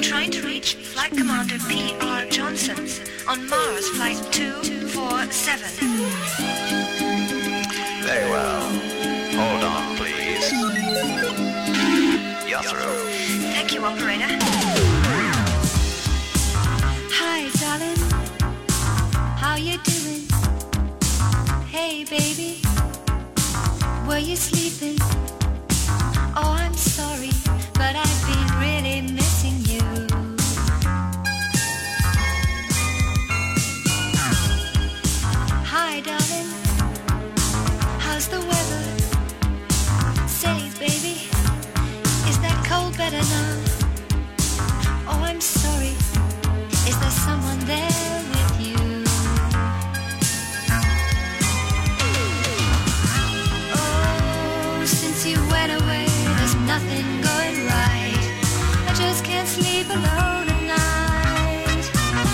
Trying to reach Flight Commander P.R. Johnson on Mars Flight 247. Very well. Hold on, please. You're through. Thank you, operator. Hi, darling. How you doing? Hey, baby. Were you sleeping? Oh, I'm sorry, but I've been really missing you. Hi, darling. How's the weather? Say, baby, is that cold better now? Oh, I'm sorry. Is there someone there with you? Oh, since you went away, there's nothing going right. I just can't sleep alone at night.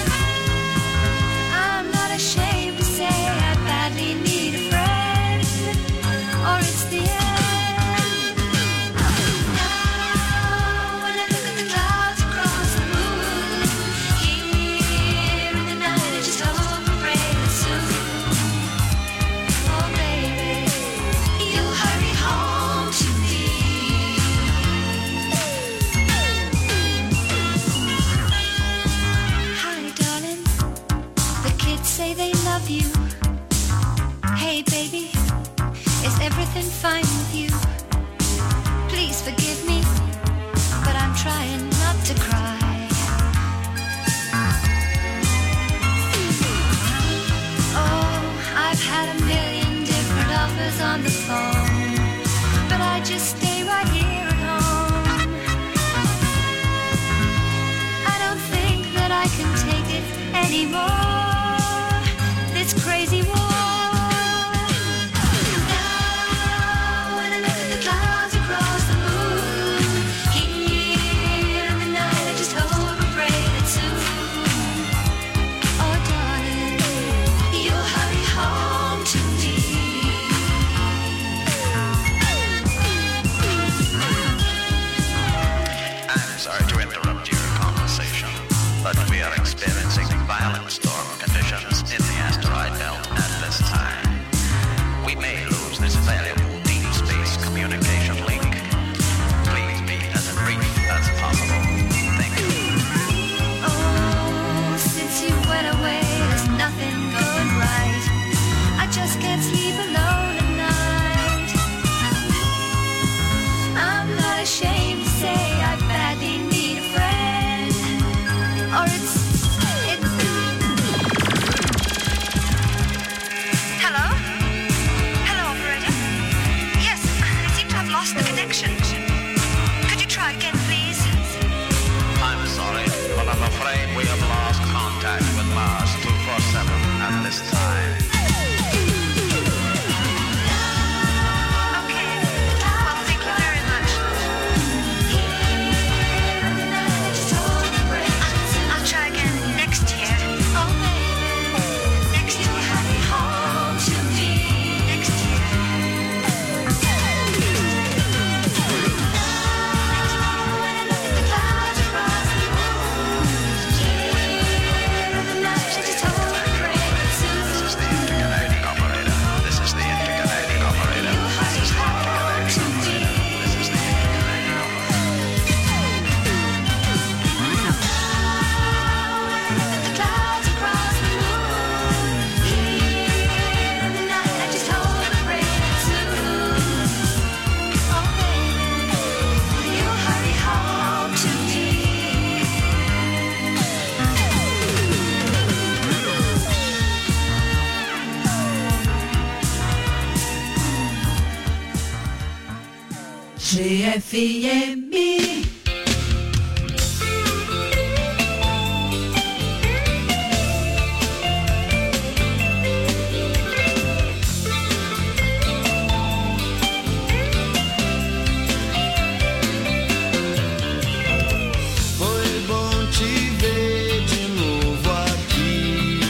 I'm not ashamed to say I badly need a friend, or it's the end. Now when I look at the clouds across the moon, here in the night I just hope and pray that soon, oh baby, you'll hurry home to me. Hi, darling. The kids say they love you. Hey, baby, is everything fine with you? Please forgive me, but I'm trying not to cry. Oh, I've had a million different offers on the phone, but I just stay right here at home. I don't think that I can take it anymore, this crazy war. Now when I look at the clouds across the moon, here in the night I just hope and pray that soon, oh darling, you'll hurry home to me. I'm sorry to interrupt your conversation, but we are experiencing violent storm conditions in the asteroid belt at this time. We may lose this valuable deep space communication link. Please be as brief as possible. Thank you. Oh, since you went away, there's nothing going right. I just can't sleep alone at night. I'm not ashamed to say I badly need a friend, or it's Hello? Hello, operator? Yes, I seem to have lost the connection. Could you try again, please? I'm sorry, but I'm afraid we have lost contact with Mars 247 at this time. Okay. Well, thank you very much. I'll try again next year. Oh, baby. Next year. Hurry home to me. Next year. When I look at the clouds across the moon, here in the night I just hope and pray that soon, This is the intergalactic operator. This is the intergalactic operator. you'll hurry home to me. This is the intergalactic operator. The clouds across the moon, here in the night I just hope and pray that soon, oh baby, you'll hurry home to me. GFM. Foi bom te ver de novo aqui.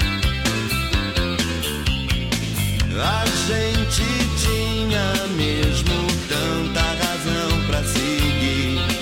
A gente tinha mesmo tanta razão pra seguir.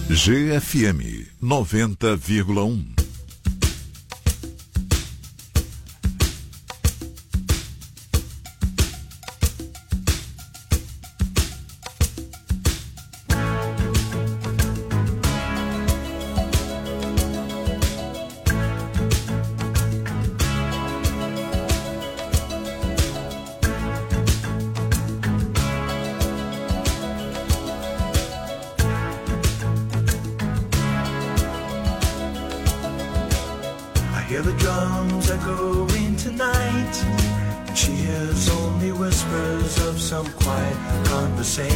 GFM 90,1. Hear the drums echoing tonight, and she hears only whispers of some quiet conversation.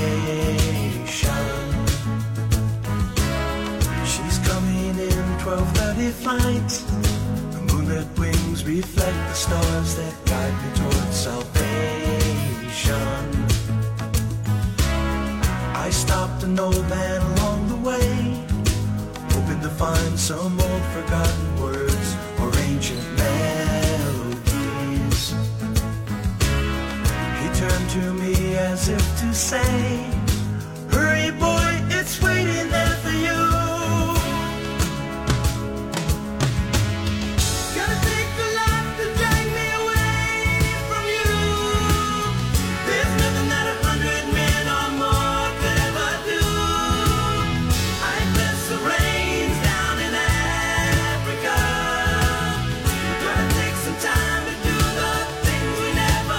She's coming in 12:30 flight. The moonlit wings reflect the stars that guide me towards salvation. I stopped an old man along the way, hoping to find some old forgotten words or ancient melodies. He turned to me as if to say, hurry boy, it's waiting there for you. Gotta take a lot to drag me away from you. There's nothing that 100 men or more could ever do. I bless the rains down in Africa. Gotta take some time to do the things we never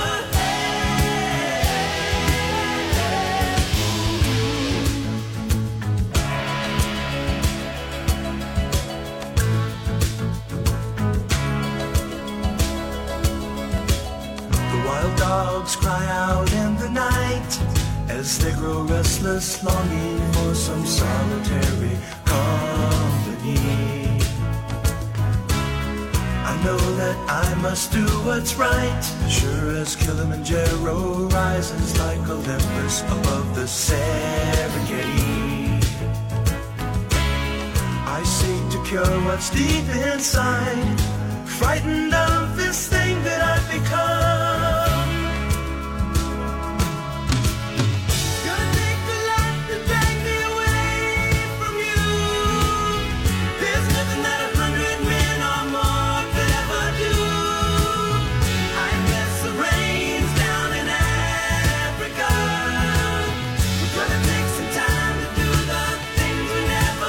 The wild dogs cry out in the night as they grow restless, longing for some solitary company. I know that I must do what's right, sure as Kilimanjaro rises like Olympus above the Serengeti. I seek to cure what's deep inside, frightened of this thing that I've become. Gonna take a lot to drag me away from you. There's nothing that 100 men or more could ever do. I bless the rains down in Africa. We're gonna take some time to do the things we never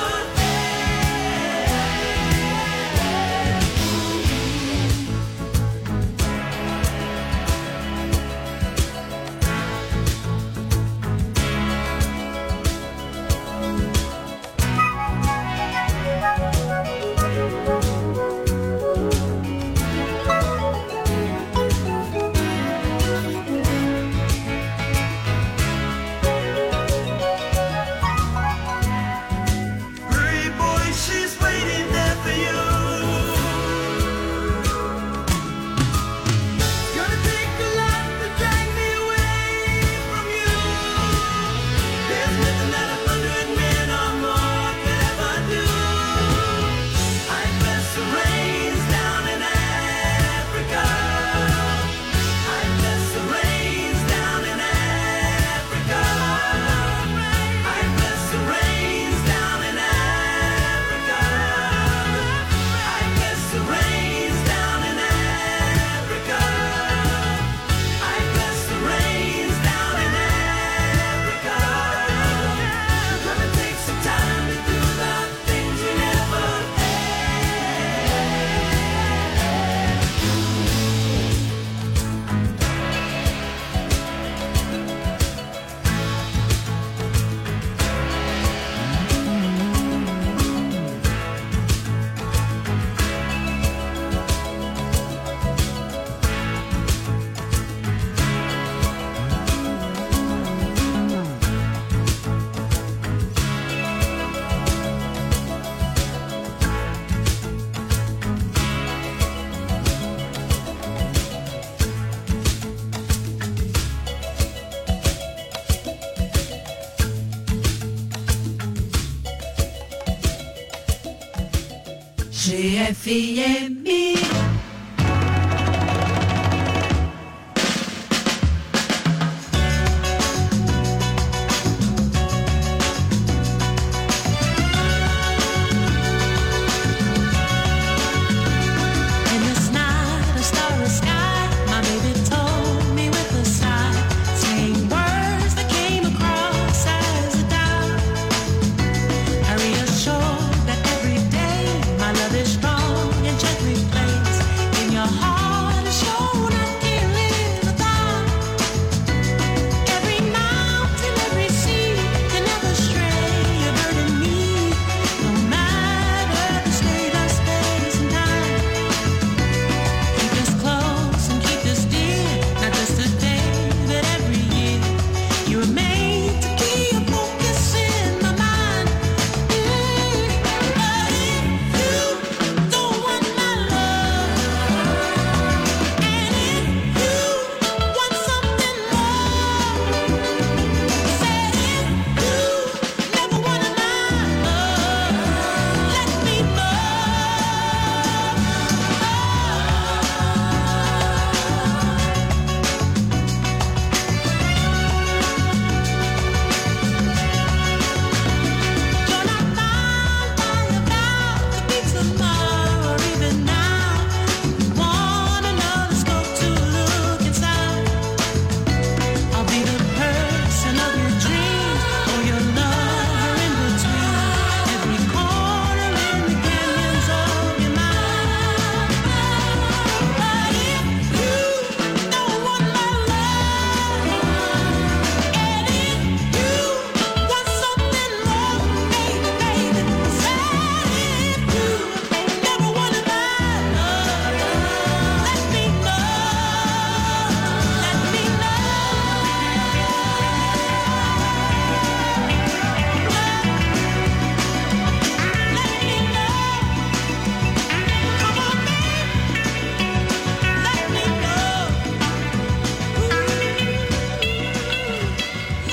Hurry, boy, she's waiting there for you. Gonna take a lot to drag me away from you. There's nothing that 100 men or more could ever do. I bless the rains down in Africa. I bless the rains down in Africa. I bless the rains down in Africa. I bless the rains down in Africa. I bless the rains down in Africa. We're gonna take some time to do the things we never GFM.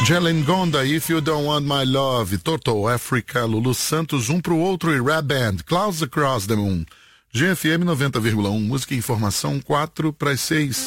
Jalen Gonda, If You Don't Want My Love, Total Africa, Lulu Santos, um pro outro e Rap Band, Clouds Across the Moon. GFM 90,1, música e informação 4:06.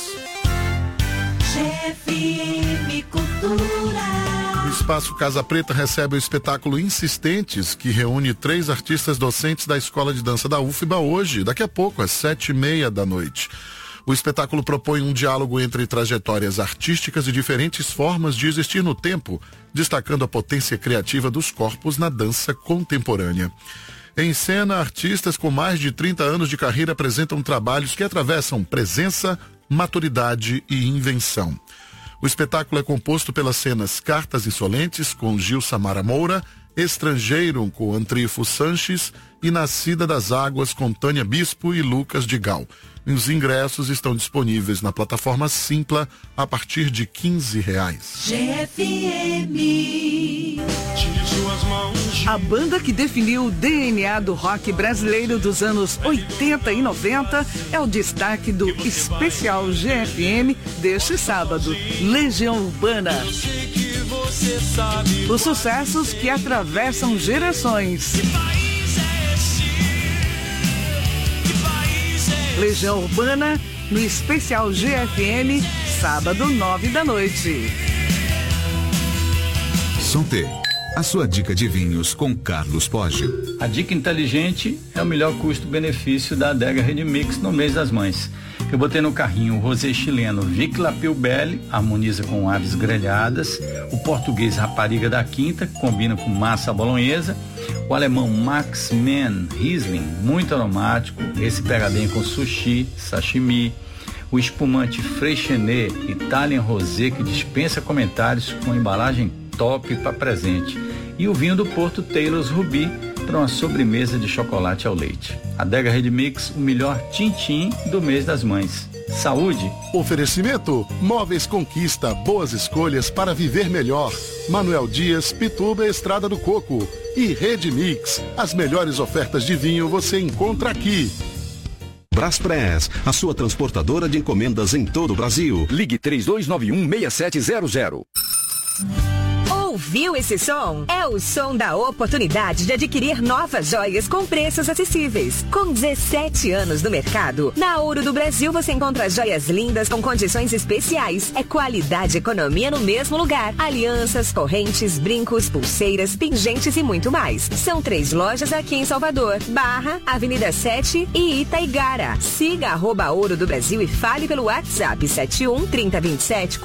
GFM Cultura. O Espaço Casa Preta recebe o espetáculo Insistentes, que reúne 3 artistas docentes da Escola de Dança da UFBA hoje, daqui a pouco, às 7:30 da noite. O espetáculo propõe um diálogo entre trajetórias artísticas e diferentes formas de existir no tempo, destacando a potência criativa dos corpos na dança contemporânea. Em cena, artistas com mais de 30 anos de carreira apresentam trabalhos que atravessam presença, maturidade e invenção. O espetáculo é composto pelas cenas Cartas Insolentes, com Gil Samara Moura, Estrangeiro, com Antrifo Sanches, e Nascida das Águas, com Tânia Bispo e Lucas Digal. Os ingressos estão disponíveis na plataforma Simpla a partir de R$15. GFM. A banda que definiu o DNA do rock brasileiro dos anos 80 e 90 é o destaque do especial GFM deste sábado, Legião Urbana. Os sucessos que atravessam gerações. Legião Urbana, no especial GFM, sábado 9 da noite. Som T, a sua dica de vinhos com Carlos Poggio. A dica inteligente é o melhor custo-benefício da Adega Redmix no mês das mães. Eu botei no carrinho o rosé chileno Vic Lapil Belli, harmoniza com aves grelhadas, o português Rapariga da Quinta, que combina com massa bolonhesa, o alemão Max Mann Riesling, muito aromático, esse pega bem com sushi, sashimi, o espumante Freixenet Italian Rosé, que dispensa comentários, com embalagem top para presente, e o vinho do Porto Taylor's Ruby para uma sobremesa de chocolate ao leite. Adega Redmix, o melhor tintim do mês das mães. Saúde! Oferecimento: Móveis Conquista, boas escolhas para viver melhor. Manuel Dias, Pituba, Estrada do Coco. E Redmix, as melhores ofertas de vinho você encontra aqui. Braspress, a sua transportadora de encomendas em todo o Brasil. Ligue 3291-6700. Ouviu esse som? É o som da oportunidade de adquirir novas joias com preços acessíveis. Com 17 anos no mercado, na Ouro do Brasil você encontra joias lindas com condições especiais. É qualidade e economia no mesmo lugar. Alianças, correntes, brincos, pulseiras, pingentes e muito mais. São 3 lojas aqui em Salvador, Barra, Avenida 7 e Itaigara. Siga @Ouro do Brasil e fale pelo WhatsApp 71 3027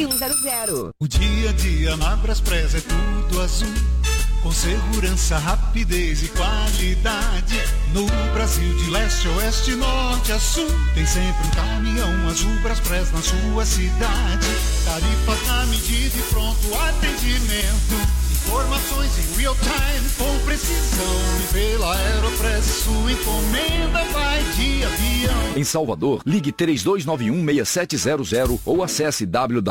4100. O dia a dia na Braspress é tudo azul, com segurança, rapidez e qualidade. No Brasil de leste a oeste, norte a sul, tem sempre um caminhão azul Braspress na sua cidade. Tarifas na medida e pronto atendimento. Informações em real time com precisão. E pela Aeropress sua encomenda vai de avião. Em Salvador, ligue 3291-6700 ou acesse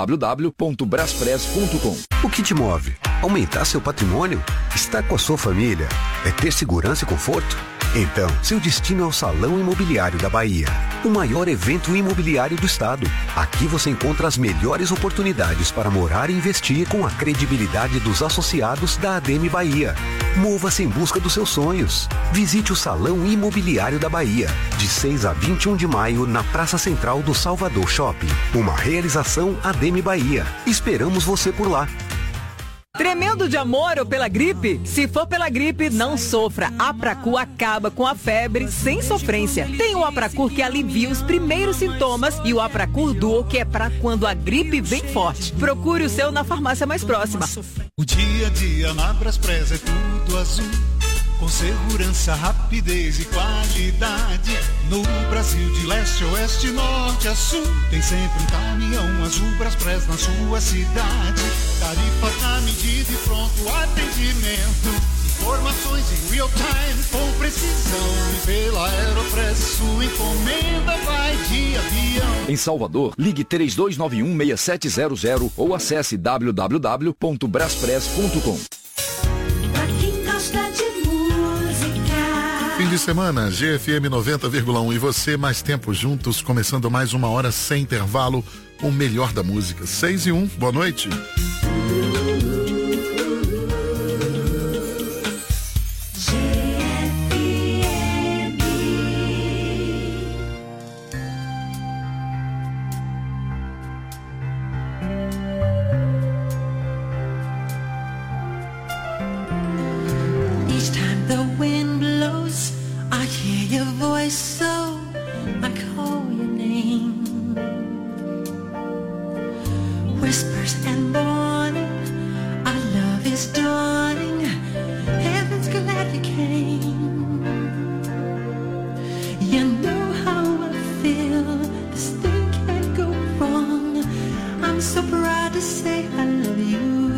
www.braspress.com. O que te move? Aumentar seu patrimônio? Estar com a sua família? É ter segurança e conforto? Então, seu destino é o Salão Imobiliário da Bahia, o maior evento imobiliário do estado. Aqui você encontra as melhores oportunidades para morar e investir com a credibilidade dos associados da ADM Bahia. Mova-se em busca dos seus sonhos. Visite o Salão Imobiliário da Bahia, de 6 a 21 de maio, na Praça Central do Salvador Shopping. Uma realização ADM Bahia. Esperamos você por lá. Tremendo de amor ou pela gripe? Se for pela gripe, não sofra. Apracu acaba com a febre sem sofrência. Tem o Apracur que alivia os primeiros sintomas e o Apracur Duo, que é para quando a gripe vem forte. Procure o seu na farmácia mais próxima. O dia a dia na Braspress é tudo azul, com segurança, rapidez e qualidade. No Brasil de leste a oeste, norte a sul, tem sempre um caminhão azul Braspress na sua cidade. Tarifas na medida e pronto atendimento. Informações em real time com precisão. E pela Aeropress sua encomenda vai de avião. Em Salvador, ligue 3291-6700 ou acesse www.braspress.com. Fim de semana, GFM 90,1 e você, mais tempo juntos, começando mais uma hora sem intervalo, o melhor da música. 6:01, boa noite. to say I love you.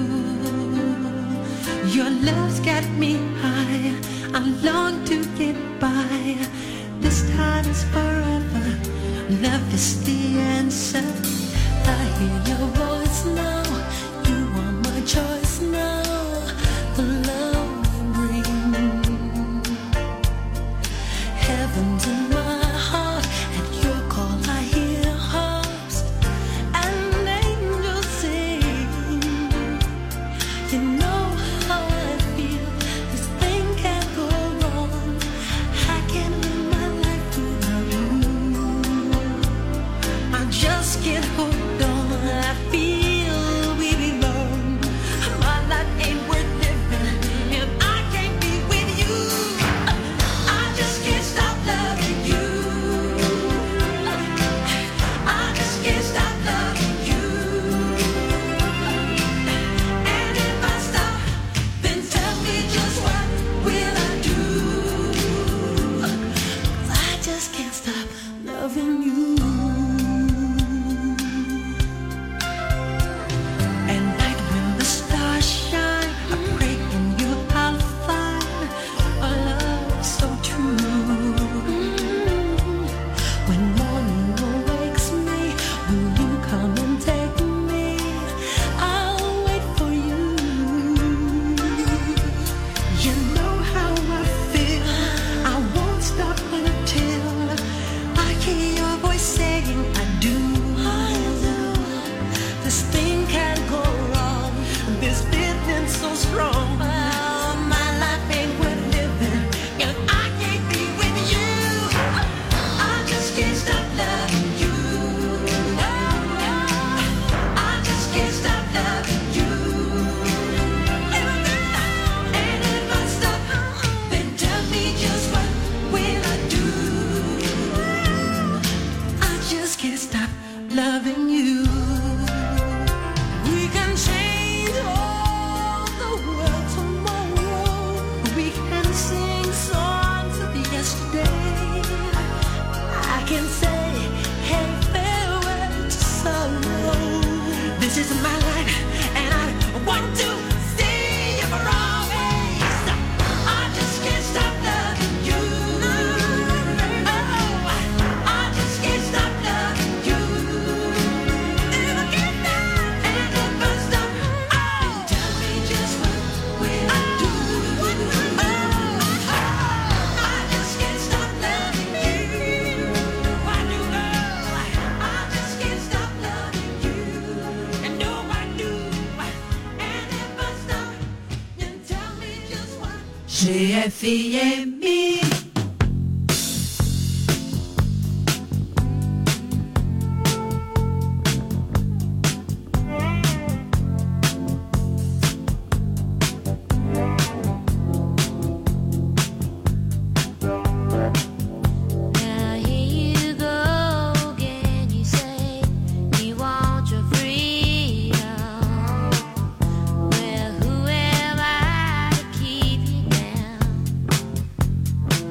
Your love's got me high. I long to get by. This time is forever. Love is the answer. I hear your voice now. You are my choice now. The love you bring. Heaven's in my heart. At your call I hear harps and angels sing. You know how I feel. This thing can't go wrong. I can't live my life without you. I just can't hold on. I feel we belong. My life ain't worth living if I can't be with you. I just can't stop loving you. I just can't stop loving you. And if I stop, then tell me just what will I do? 'Cause I just can't stop loving you. At night when the stars shine, I pray in you I'll find a love so true. When morning awakes me, will you come and take me? I'll wait for you. You know how I feel. I won't stop until I hear your voice saying I do. This thing can't go wrong. This feeling so strong. Oh, my life ain't worth living if I can't be with you. I just can't stop loving you. I just can't stop loving you. And if I stop, then tell me just what will I do? I just can't stop loving you. We can change all the world tomorrow. We can sing songs of yesterday. I can say, hey, farewell to sorrow. This is my life, and I want to see you for always. I just can't stop loving you. Oh, I just can't stop loving you. If I can't stop, and if I stop, oh, tell me just what will I do? I just can't stop loving you. I do know. I just can't stop loving you. And no, I do. And if I stop, then tell me just what. GFM. Now here you go again. You say you want your freedom. Well, who am I to keep you down?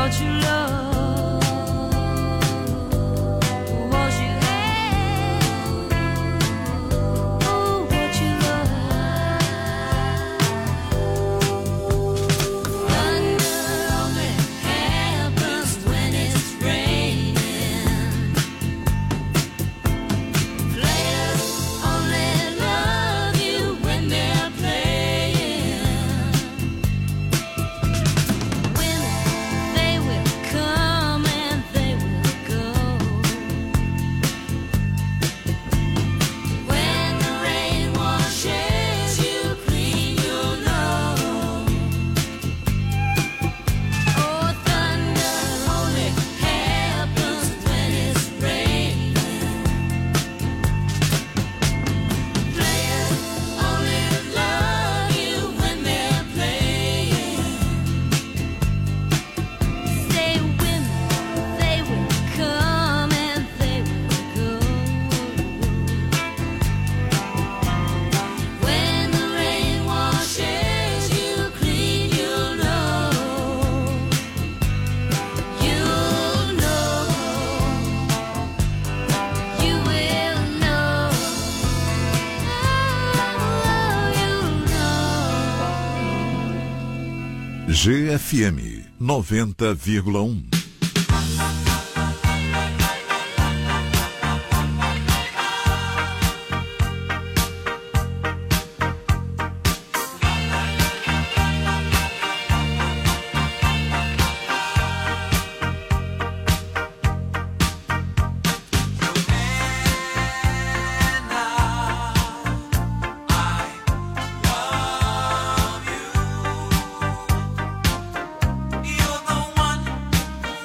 what you love, what you have, oh, what you love. Thunder only happens when it's raining. Players only love you when they're playing. Women, they will come and they will go. When the rain washes you clean, you'll know. Oh, thunder only happens when it's raining. Players only love you when they're playing. Say women, they will come and they will go. When the rain washes you clean, you'll know. You'll know. You will know. Oh, you'll know. GFM 90,1. You're the one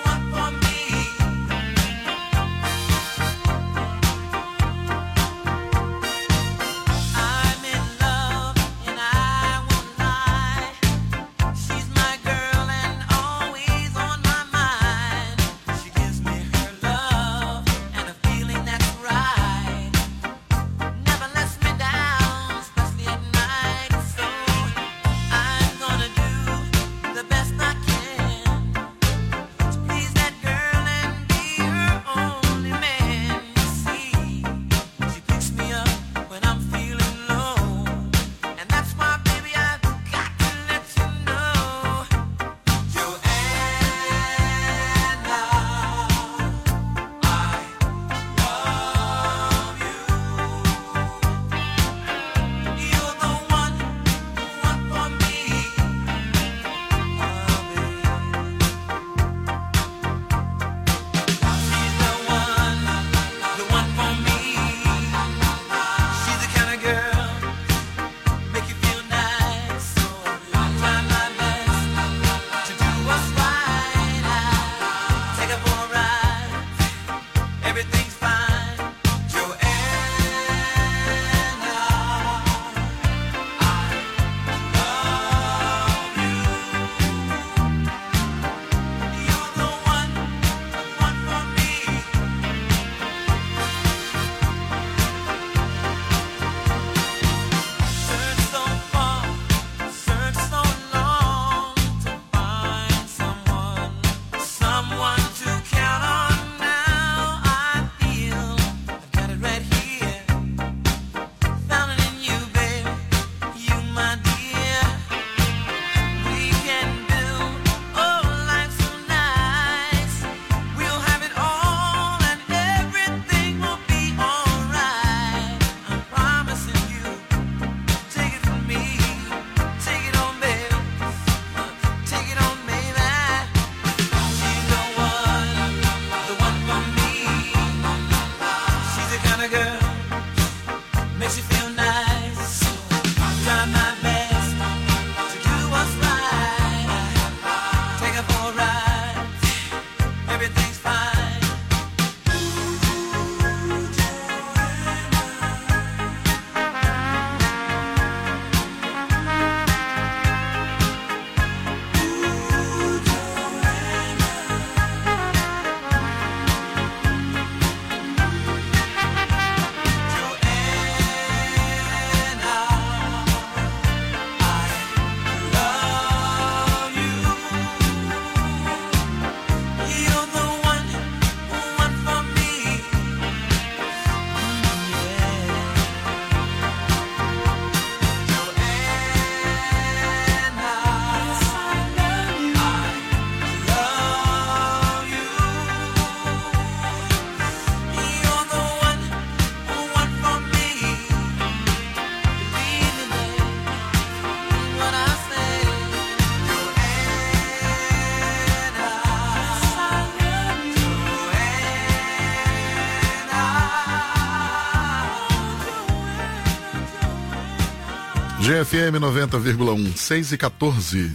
GFM 90,1, 6h14.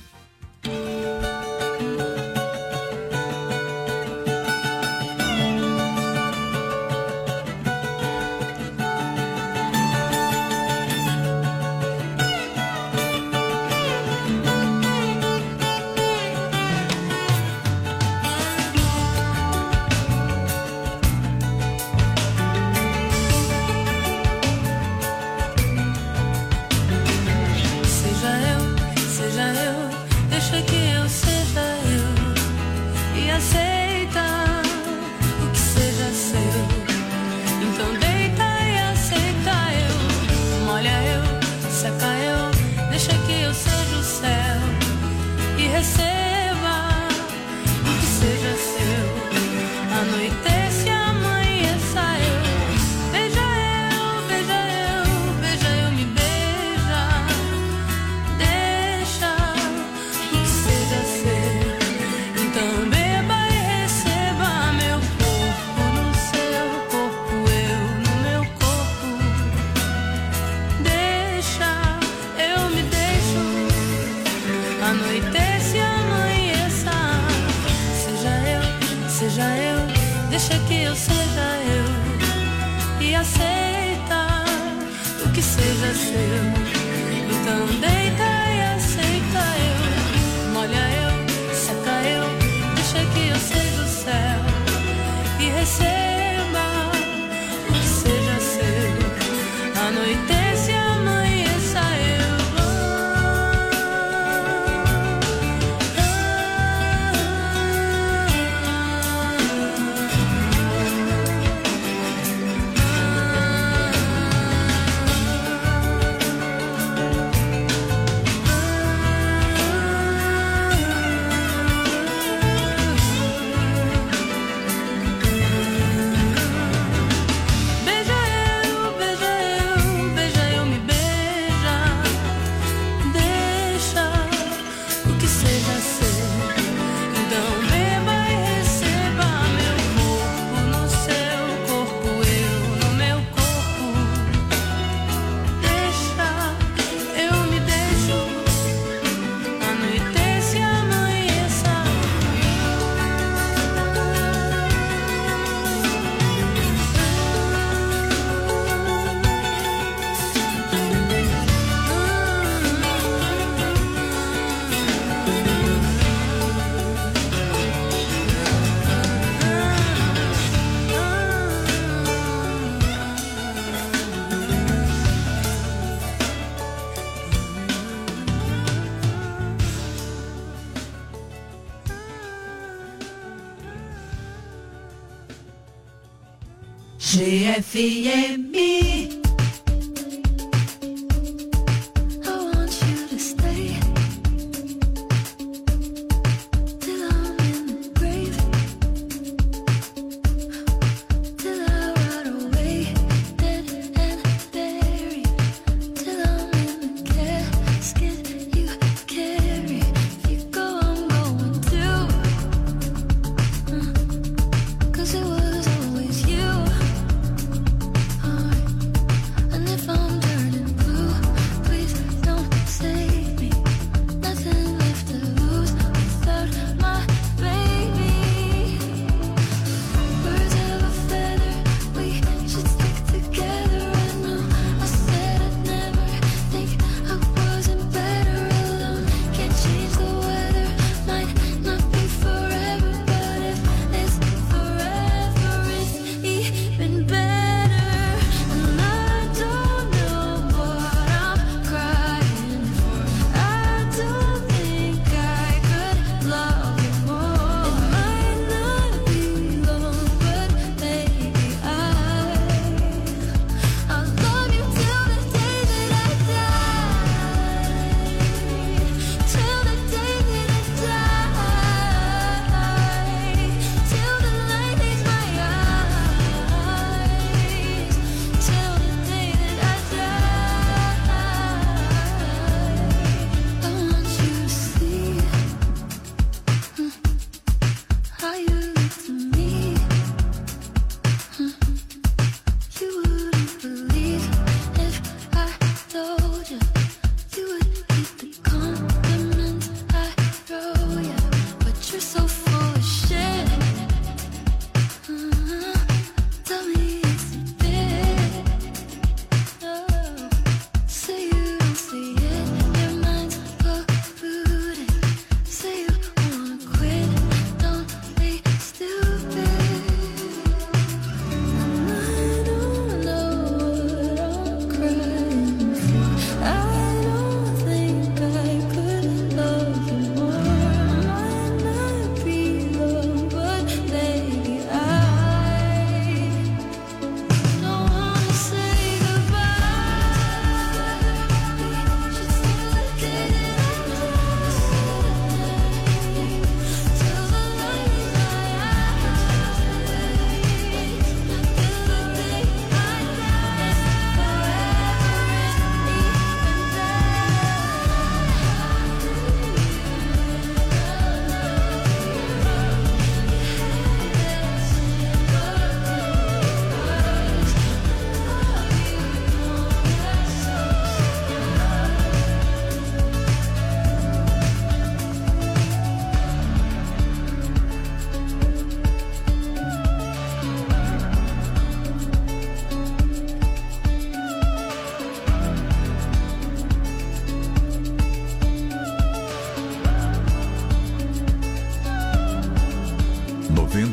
GFM.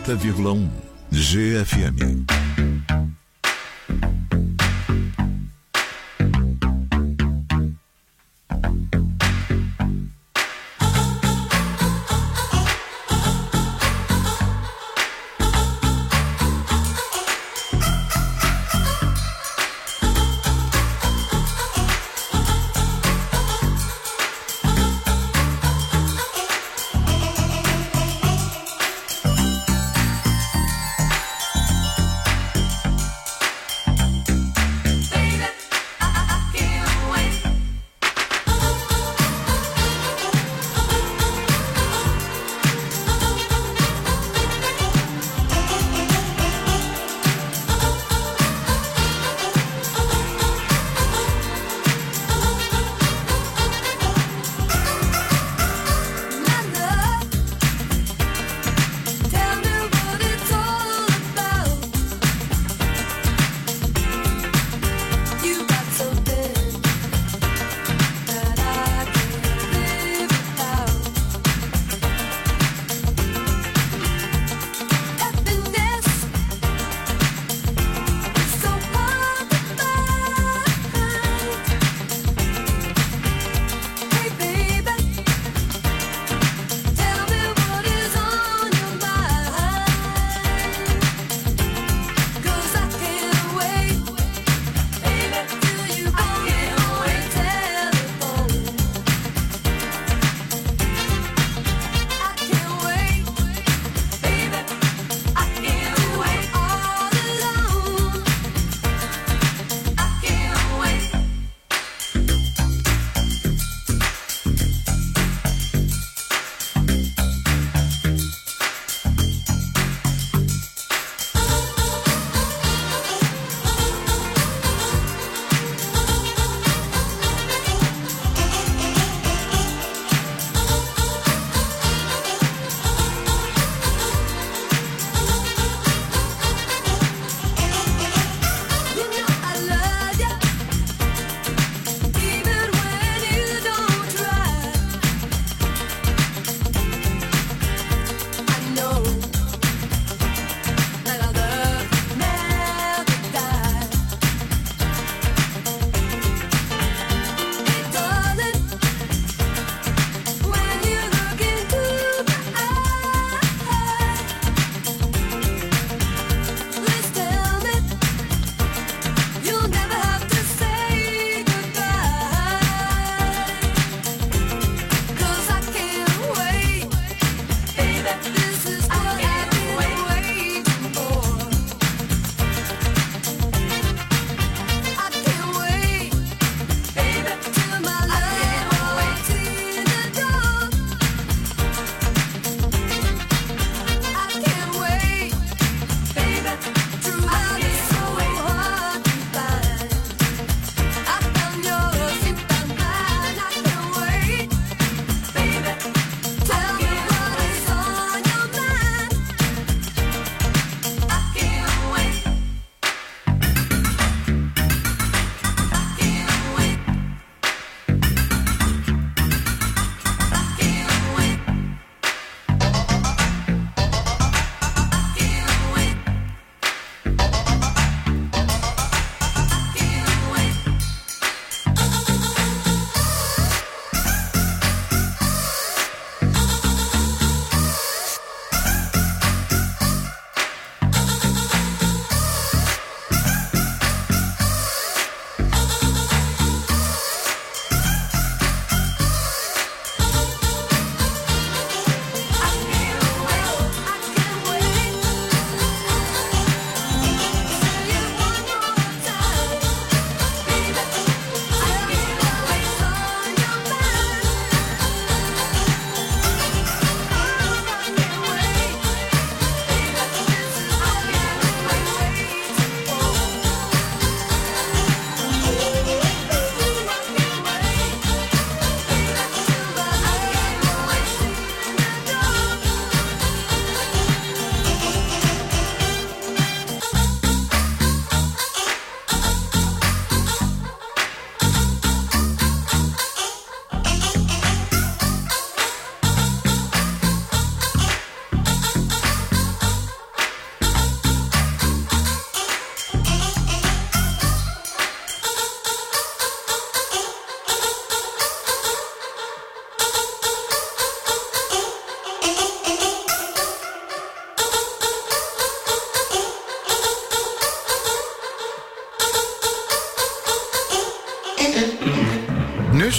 90,1 GFM.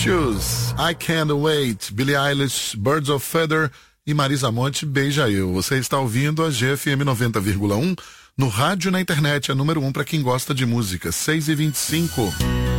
Shoes, I Can't Wait, Billie Eilish, Birds of Feather e Marisa Monte, Beija Eu. Você está ouvindo a GFM 90,1 no rádio e na internet, a número 1 para quem gosta de música, 6h25.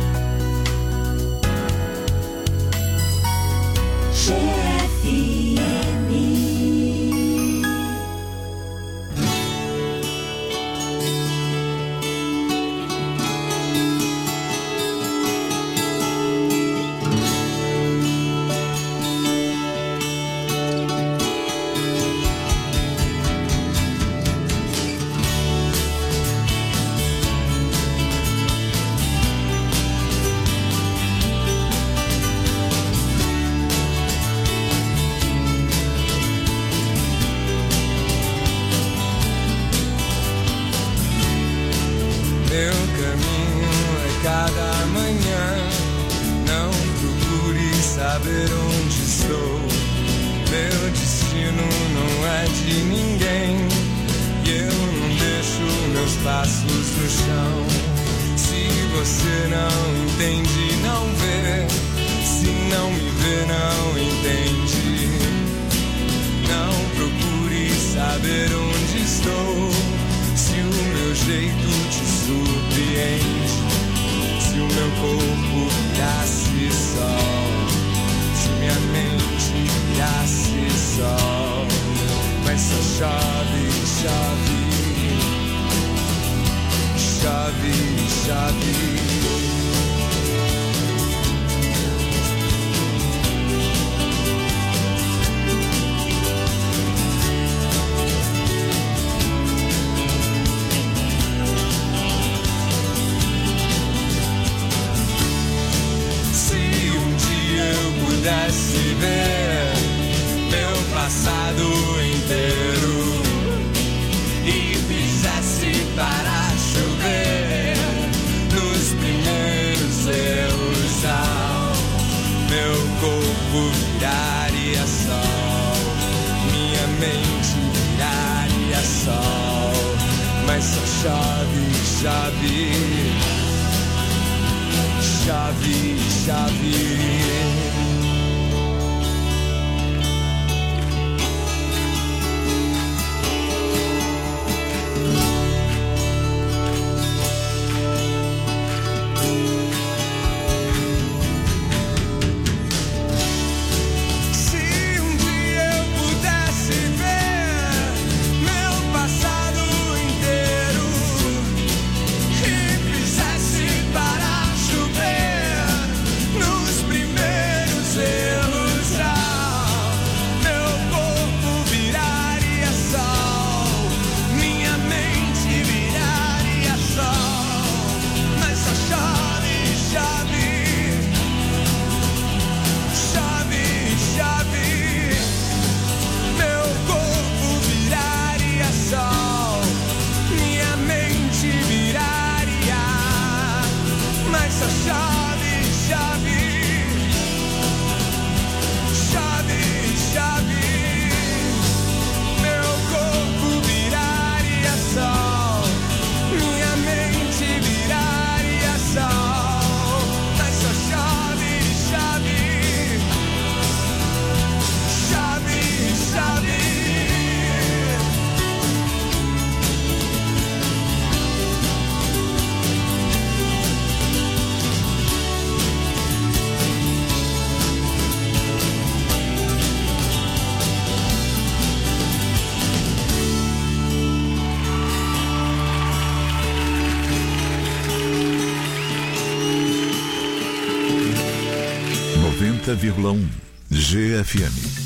GFM.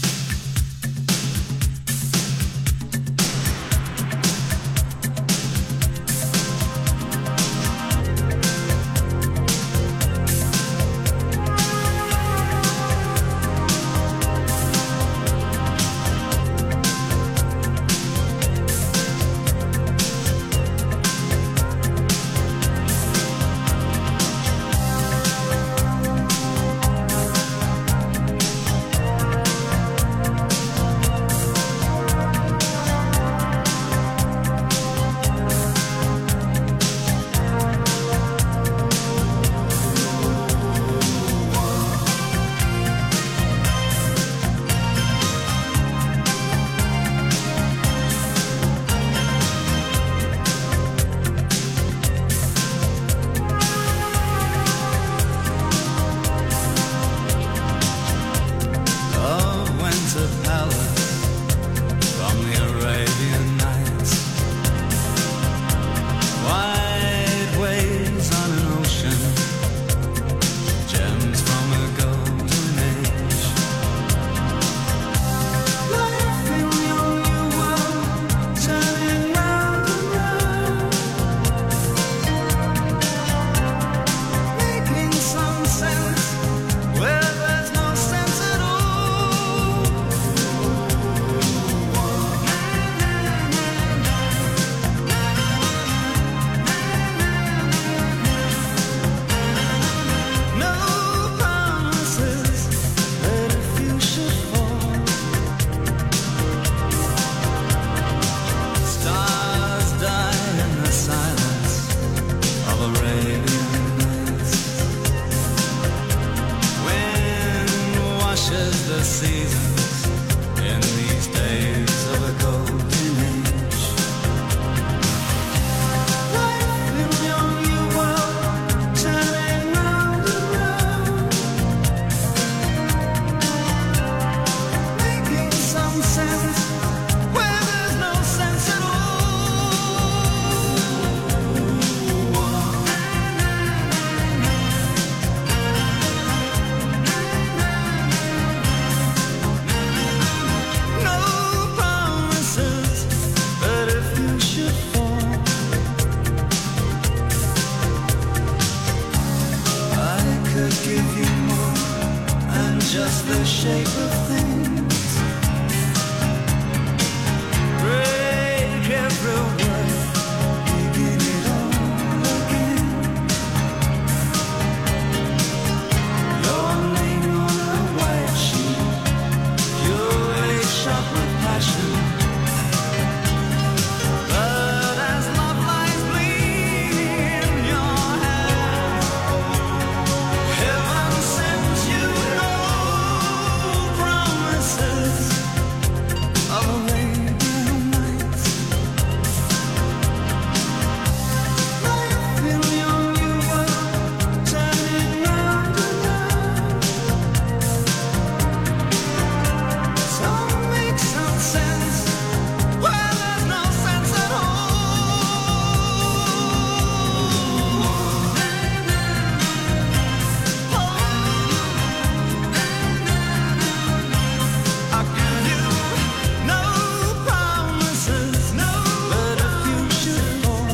seasons in these days of a golden age. Life in your new world, turning round and round, making some sense where there's no sense at all. No promises, but if you should fall, I could give you more than just the shape of things. Break every word, begin it all again. Your name on a white sheet, purely shot with passion. But as love lies bleeding in your hand, heaven sends you no promises of Arabian Nights. Life in your new world, turning round and round. So make some sense where there's no sense at all. I give you no promises, no. But if you should fall,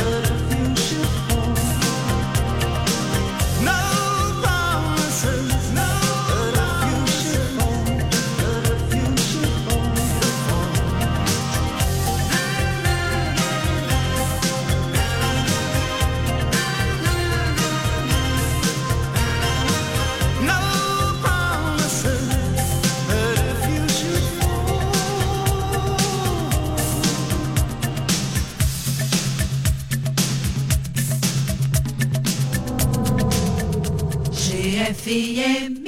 no promises, no. But if you should fall, no promises, but if you should GFM.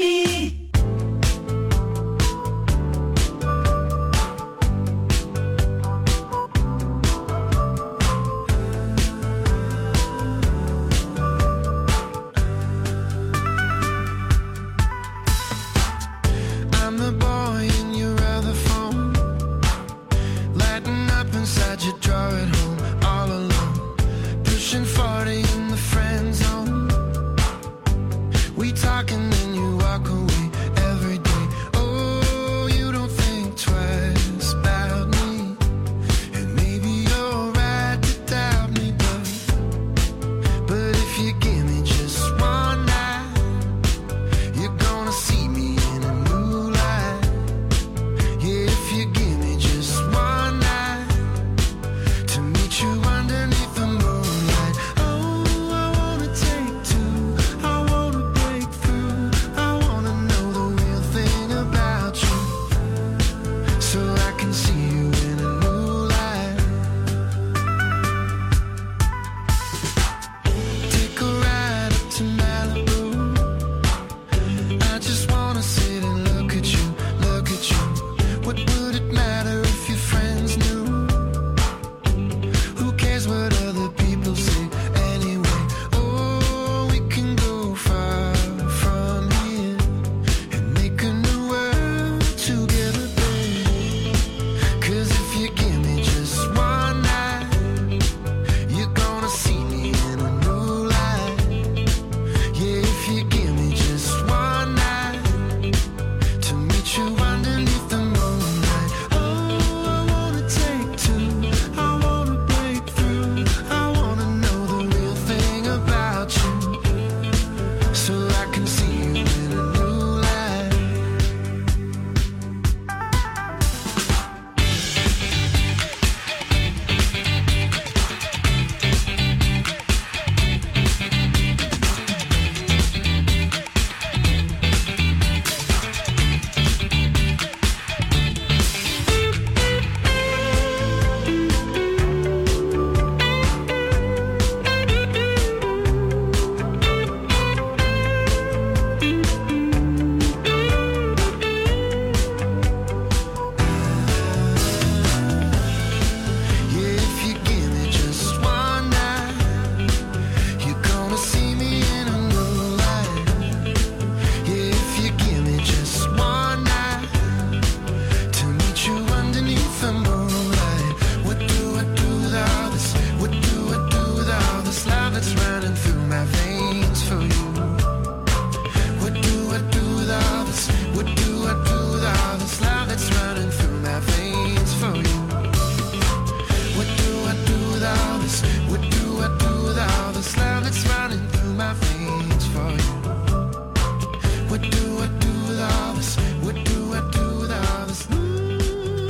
I'm the boy in your other phone, lighting up inside your drawer at home, all alone, pushing 40 in the friend zone. We talk and then you walk away every day. Oh, you don't think twice about me, and maybe you're right to doubt me, but if you give me just one night, you're gonna see me in a new light.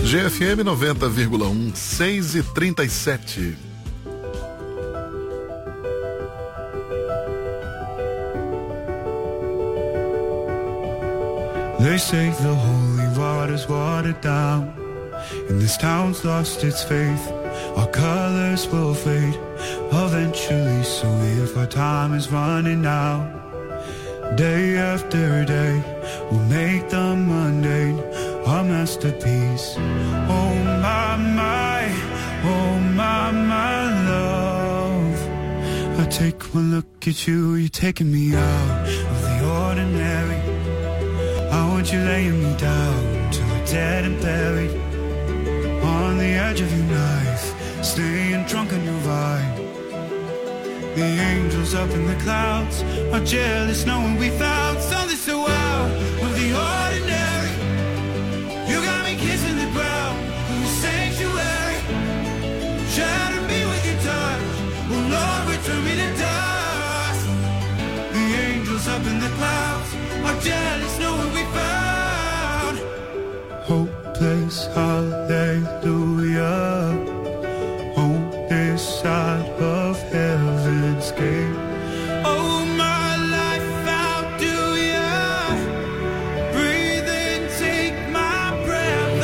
GFM 90,1, 6h37. They say the holy water's watered down, and this town's lost its faith. Our colors will fade eventually, so if our time is running out, day after day, we'll make the mundane our masterpiece. Oh my, love. I take one look at you, you're taking me out of the ordinary. I want you laying me down till we're dead and buried, on the edge of your knife, staying drunk on your vine. The angels up in the clouds are jealous knowing we found something so out of the ordinary. You got me kissing the ground in the sanctuary, shatter me with your touch, oh Lord, return me to dust. The angels up in the clouds are jealous knowing we found hopeless hallelujah on this side of heaven's gate. Oh my life, how do ya breathe and take my breath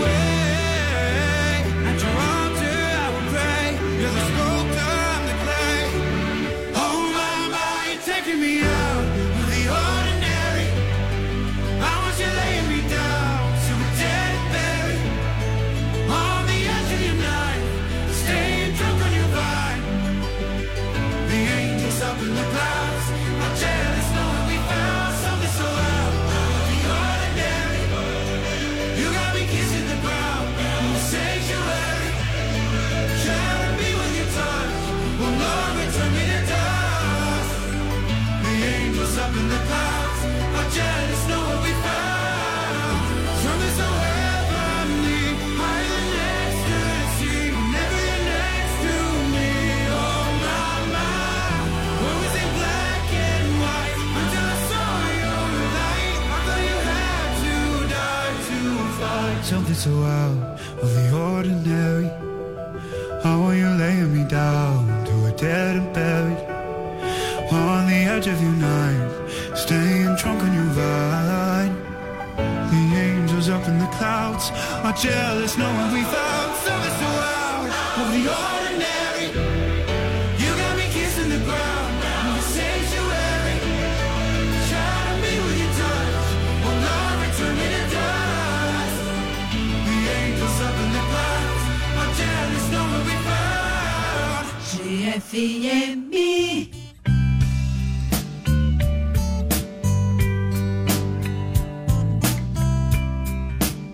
away? At your altar I will pray, you're the sculptor, I'm the clay. Oh my, you're taking me out of the ordinary. I want you laying me down till we're dead and buried, on the edge of your knife, staying drunk on your vine. The angels up in the clouds are jealous knowing we found something so out of the ordinary. You got me kissing the ground in the sanctuary, shatter me with your touch, oh Lord, return me to dust. The angels up in the clouds are jealous knowing we found something so heavenly, higher than ecstasy. Whenever you're next to me, oh my, when we say black and white, until I saw your light, I thought you had to die to find something so out of the ordinary. I want you laying me down till we're dead and buried, on the edge of your knife, staying drunk on your vine. The angels up in the clouds are jealous knowing we found something so out of the ordinary. You got me kissing the ground in the sanctuary, shatter me with your touch, oh Lord, return me to dust. The angels up in the clouds are jealous knowing we found GFM